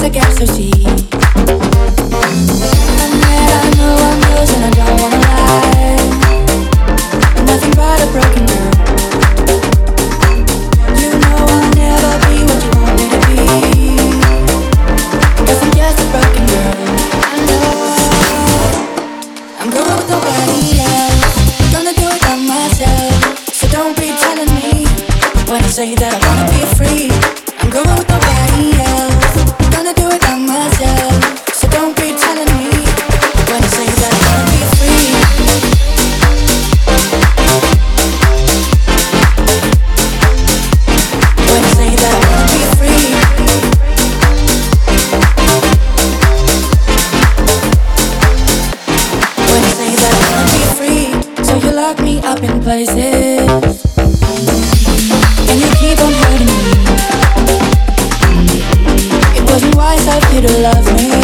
the gap so deep. And yet I know I'm yours and I don't wanna lie. Nothing but a broken girl. You know I'll never be what you want me to be, 'cause I'm just a broken girl. I know I'm going with nobody else, gonna do it by myself. So don't be telling me when I say that I wanna be free. I'm going with nobody else, gonna do it by myself. So don't be telling me when I say that I wanna be free. When I say that I wanna be free. When I say that I wanna be free. So you lock me up in places and you keep on hurting me. It wasn't wise of you to love me.